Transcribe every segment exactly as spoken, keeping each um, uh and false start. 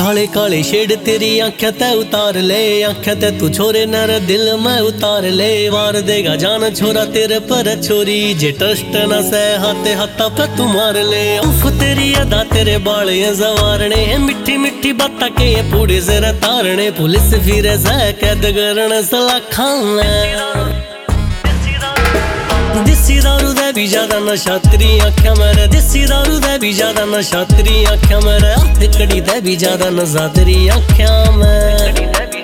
काले काले शेड तेरी आंखें ते उतार ले, आंखें ते तू छोरे नर दिल में उतार ले। वार देगा जान छोरा तेरे पर छोरी, जे ट्रस्ट न से हाथे हाथा पे तू मार ले। उफ तेरी अदा तेरे बाल ये जवारने, मिट्टी मिट्टी बात के ये पूरे जरा तारने। पुलिस फिर से कैद करने सलाखा में, देसी दारू दे भी ज्यादा नशा तेरी आँखें मेरे, देसी दारू दे भी ज्यादा नशा तेरी आँखें मेरे। हथ कड़ी दे भी ज्यादा नशा तेरी आँखें में।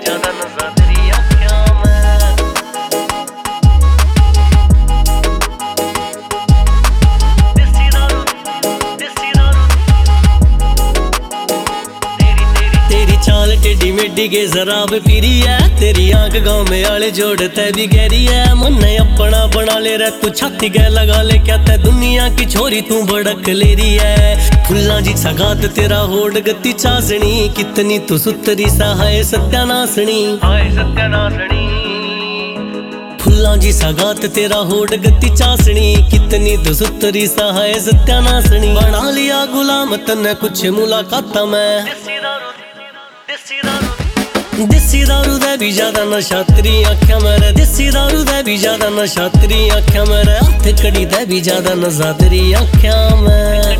चाल टेढ़ी मेढ़ी के शराब पीरी है, तेरी आंख गाँव में आले जोड़ते भी गहरी है। मन अपना बना ले रहा तू छाती के लगा ले, क्या ते दुनिया की छोरी तू भड़क ले रही है। फुल्ला जी सगात तेरा होड़ गति चासनी, कितनी तू सुतरी सा है सत्यानासनी, हाय सत्यानासनी। फुल्ला जी सगात तेरा होड़ गति चासनी, कितनी तू सुतरी सा है सत्यानासनी। बना लिया गुलाम तन्ने कुछ मुलाकात में, देसी दारू दे भी ज्यादा नशा तेरी आँखें मेरे, देसी दारू दे भी ज्यादा नशा तेरी आँखें मेरे। हथ कड़ी दे भी ज्यादा नशा तेरी आँखें में,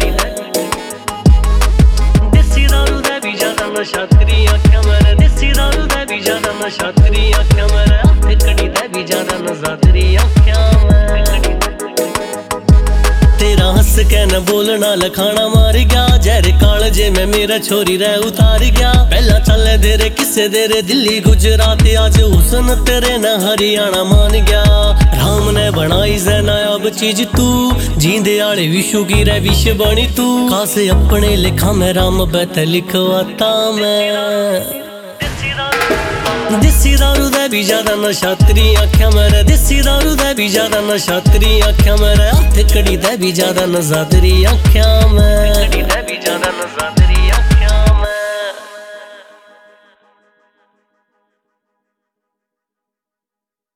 देसी दारू दे भी ज्यादा नशा तेरी आँखें मेरे, देसी दारू दे भी ज्यादा नशा तेरी आँखें मेरे। हथ कड़ी दे भी ज्यादा नशा तेरी आँखें में। तेरा हंस के न बोलना लखाना मार गया, जहर कालजे में मेरा छोरी रह उतार गया। पहला चले देरे किसे देरे दिल्ली गुजरात, आज हुसन तेरे न हरियाणा मान गया। राम ने बनाई से नायाब चीज तू, जींदे आले विशु की रे विश बनी तू। कासे अपने लिखा में राम बैठ लिखवाता मैं, देसी दारू दे भी ज्यादा नशा तेरी आँखें मेरे, देसी दारू दे भी ज्यादा नशा तेरी आँखें मेरे। हथ कड़ी दे भी ज्यादा नशा तेरी आँखें में।